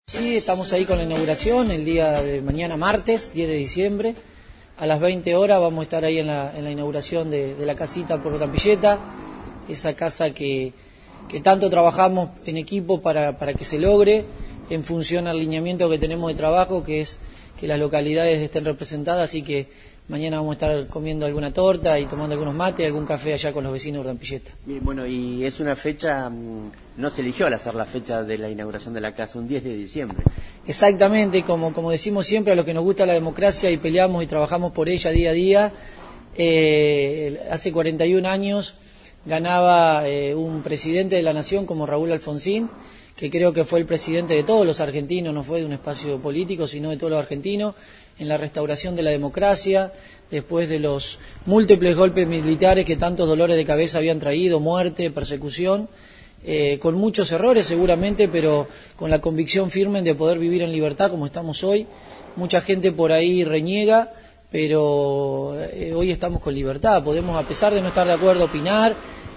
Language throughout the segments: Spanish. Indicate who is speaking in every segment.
Speaker 1: Sí, estamos ahí con la inauguración el día de mañana, martes, 10 de diciembre. A las 20 horas vamos a estar ahí en la inauguración de la casita por Rampilleta, esa casa que tanto trabajamos en equipo para que se logre, en función al lineamiento que tenemos de trabajo, que es que las localidades estén representadas, así que mañana vamos a estar comiendo alguna torta y tomando algunos mates, algún café allá con los vecinos de Rampilleta.
Speaker 2: Bueno, y es una fecha, no se eligió al hacer la fecha de la inauguración de la casa, un 10 de diciembre.
Speaker 1: Exactamente, como decimos siempre, a los que nos gusta la democracia y peleamos y trabajamos por ella día a día, hace 41 años ganaba un presidente de la nación como Raúl Alfonsín, que creo que fue el presidente de todos los argentinos, no fue de un espacio político, sino de todos los argentinos, en la restauración de la democracia, después de los múltiples golpes militares que tantos dolores de cabeza habían traído, muerte, persecución, con muchos errores seguramente, pero con la convicción firme de poder vivir en libertad como estamos hoy. Mucha gente por ahí reniega, pero hoy estamos con libertad, podemos, a pesar de no estar de acuerdo, opinar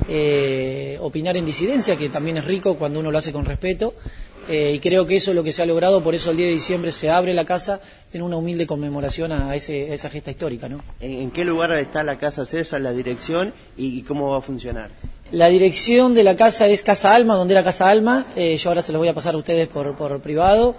Speaker 1: en disidencia, que también es rico cuando uno lo hace con respeto, y creo que eso es lo que se ha logrado. Por eso el 10 de diciembre se abre la casa en una humilde conmemoración a esa gesta histórica, ¿no?
Speaker 2: ¿En qué lugar está la Casa César, la dirección, y cómo va a funcionar?
Speaker 1: La dirección de la casa es Casa Alma, donde era Casa Alma. Yo ahora se los voy a pasar a ustedes por privado.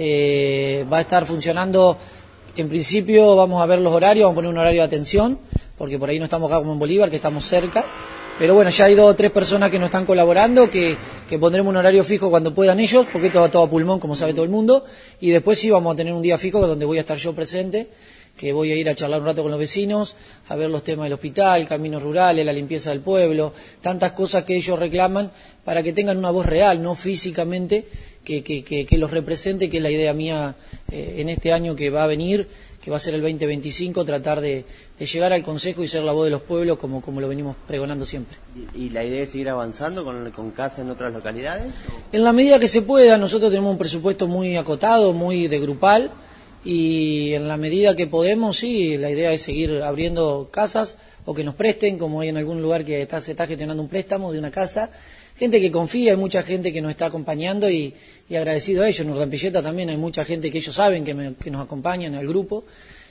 Speaker 1: Va a estar funcionando, en principio vamos a ver los horarios, vamos a poner un horario de atención, porque por ahí no estamos acá como en Bolívar, que estamos cerca. Pero bueno, ya hay 2 o 3 personas que nos están colaborando, que pondremos un horario fijo cuando puedan ellos, porque esto va todo a pulmón, como sabe todo el mundo. Y después sí vamos a tener un día fijo donde voy a estar yo presente, que voy a ir a charlar un rato con los vecinos, a ver los temas del hospital, caminos rurales, la limpieza del pueblo, tantas cosas que ellos reclaman para que tengan una voz real, no físicamente, que los represente, que es la idea mía en este año que va a venir, que va a ser el 2025, tratar de llegar al Consejo y ser la voz de los pueblos como lo venimos pregonando siempre.
Speaker 2: ¿Y la idea es seguir avanzando con casas en otras localidades?
Speaker 1: En la medida que se pueda. Nosotros tenemos un presupuesto muy acotado, muy de grupal, y en la medida que podemos, sí, la idea es seguir abriendo casas o que nos presten, como hay en algún lugar que se está gestionando un préstamo de una casa. Gente que confía, hay mucha gente que nos está acompañando y agradecido a ellos. En Rampilleta también hay mucha gente que ellos saben que nos acompañan al grupo,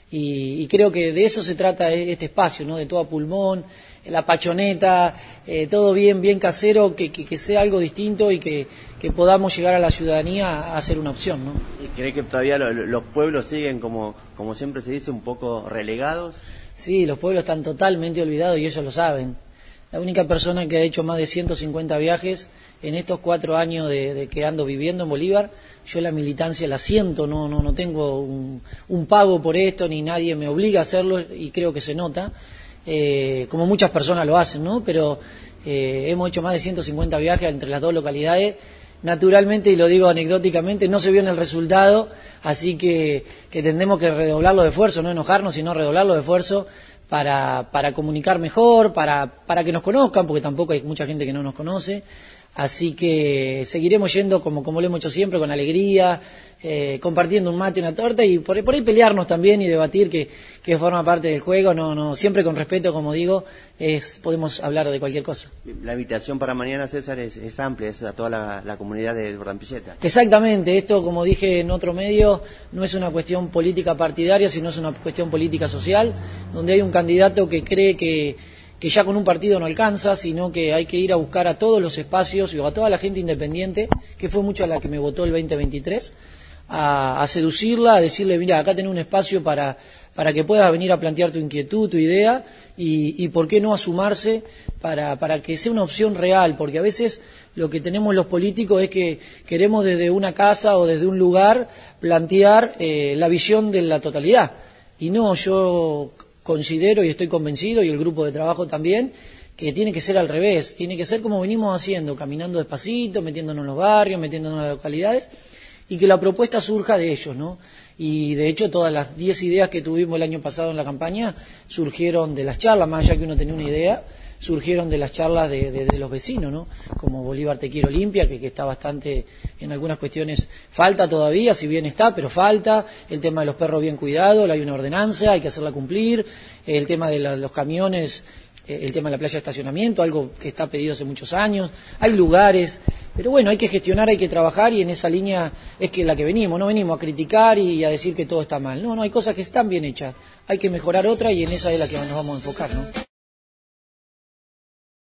Speaker 1: y creo que de eso se trata este espacio, ¿no? De todo a pulmón, la pachoneta, todo bien casero, que sea algo distinto y que podamos llegar a la ciudadanía a ser una opción, ¿no?
Speaker 2: ¿Cree que todavía los pueblos siguen, como siempre se dice, un poco relegados?
Speaker 1: Sí, los pueblos están totalmente olvidados y ellos lo saben. La única persona que ha hecho más de 150 viajes en estos 4 años de que ando viviendo en Bolívar, yo la militancia la siento, no tengo un pago por esto, ni nadie me obliga a hacerlo, y creo que se nota, como muchas personas lo hacen, ¿no? Pero hemos hecho más de 150 viajes entre las 2 localidades. Naturalmente, y lo digo anecdóticamente, no se vio en el resultado, así que tendremos que redoblar los esfuerzos, no enojarnos, sino redoblar los esfuerzos para comunicar mejor, para que nos conozcan, porque tampoco hay mucha gente que no nos conoce. Así que seguiremos yendo como lo hemos hecho siempre, con alegría, compartiendo un mate y una torta, y por ahí pelearnos también y debatir, que forma parte del juego, no siempre con respeto, como digo, podemos hablar de cualquier cosa.
Speaker 2: La invitación para mañana, César, es amplia, es a toda la comunidad de Rampilleta.
Speaker 1: Exactamente, esto, como dije en otro medio, no es una cuestión política partidaria, sino es una cuestión política social, donde hay un candidato que cree que ya con un partido no alcanza, sino que hay que ir a buscar a todos los espacios y a toda la gente independiente, que fue mucha la que me votó el 2023, a seducirla, a decirle, mira, acá tenés un espacio para que puedas venir a plantear tu inquietud, tu idea, y por qué no a sumarse para que sea una opción real, porque a veces lo que tenemos los políticos es que queremos desde una casa o desde un lugar plantear la visión de la totalidad, y no, yo considero y estoy convencido, y el grupo de trabajo también, que tiene que ser al revés, tiene que ser como venimos haciendo, caminando despacito, metiéndonos en los barrios, metiéndonos en las localidades, y que la propuesta surja de ellos, ¿no? Y de hecho todas las 10 ideas que tuvimos el año pasado en la campaña surgieron de las charlas, más allá que uno tenía una idea, surgieron de las charlas de los vecinos, ¿no? Como Bolívar Te Quiero Limpia, que está bastante, en algunas cuestiones falta todavía, si bien está, pero falta. El tema de los perros bien cuidados, hay una ordenanza, hay que hacerla cumplir. El tema de los camiones el tema de la playa de estacionamiento, algo que está pedido hace muchos años, hay lugares, pero bueno, hay que gestionar, hay que trabajar y en esa línea es que la que venimos, no venimos a criticar y a decir que todo está mal, no, hay cosas que están bien hechas, hay que mejorar otra y en esa es la que nos vamos a enfocar, ¿no?